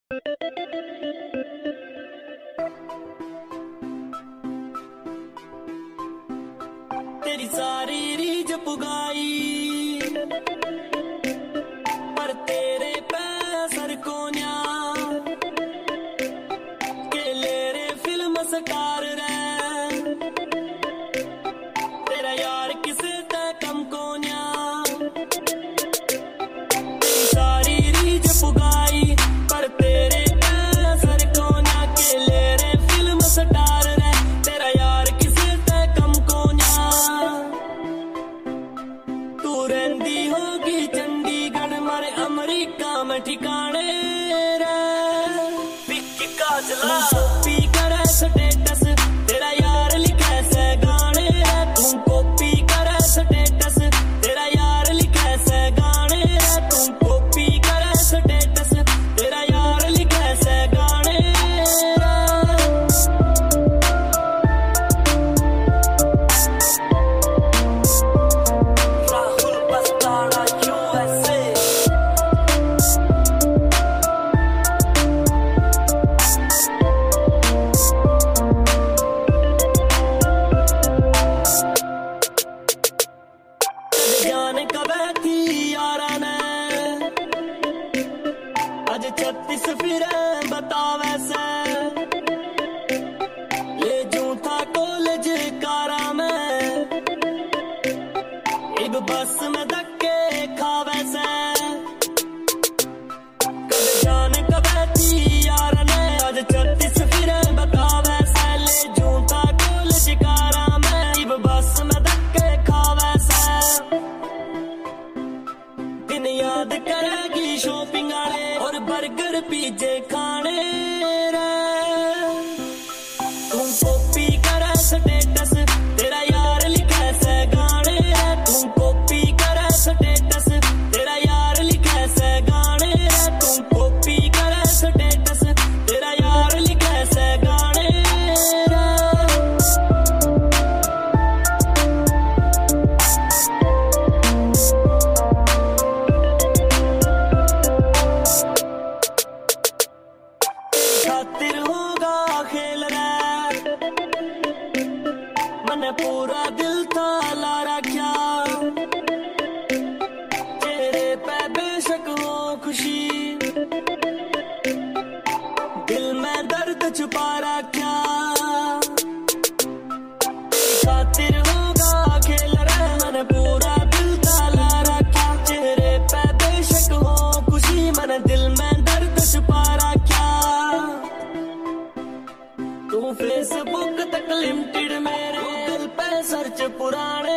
तेरी सारी रीझ पुगाई पर तेरे पैसर को न्या के ले रे फिल्म स्टार रे तेरा यार किसे ते कम को न्या तेरी सारी रीझ पुगाई पर तेरे पैसर को न्या के ले रे फिल्म स्टार रे तेरा यार किसे ते कम को न्या तू रहंदी होगी चंडीगढ़ मारे अमेरिका में ठिकाने रे विक्की काजला कॉपी करे स्टेटस तेरा यार लिखे से गाने रे तू कॉपी करे स्टेटस तेरा यार लिखे से गाने रे तू कॉपी करे स्टेटस तेरा यार लिखे से गाने रे राहुल बस्ताना यूएसए जाने कब थी यारा ने आज 36 फिर बता वैसे ले जू था कॉलेज कारा में इब बस में धक्के खा वैसे कब जाने कब थी यारा ने आज 36 फिर बता वैसे ले जू था कॉलेज कारा में इब बस में धक्के खा वैसे दिन याद करेगी शॉपिंग आले और बर्गर पिज्जे खाने रे तू कॉपी करे स्टेटस तेरा यार लिखे से गाने रे तू कॉपी करे स्टेटस तेरा यार लिखे से गाने रे तू कॉपी करे स्टेटस तेरा यार लिखे से गाने रे खातिर होगा खेल रे मैंने पूरा दिल था ला रखा चेहरे पे बेशक हो खुशी दिल में दर्द छुपा रखा खातिर होगा खेल रे मैंने पूरा दिल था ला रखा चेहरे पे बेशक हो खुशी मैंने दिल में दर्द छुपा रखा तू फेसबुक तक लिमिटेड मेरे गूगल पे सर्च पुराने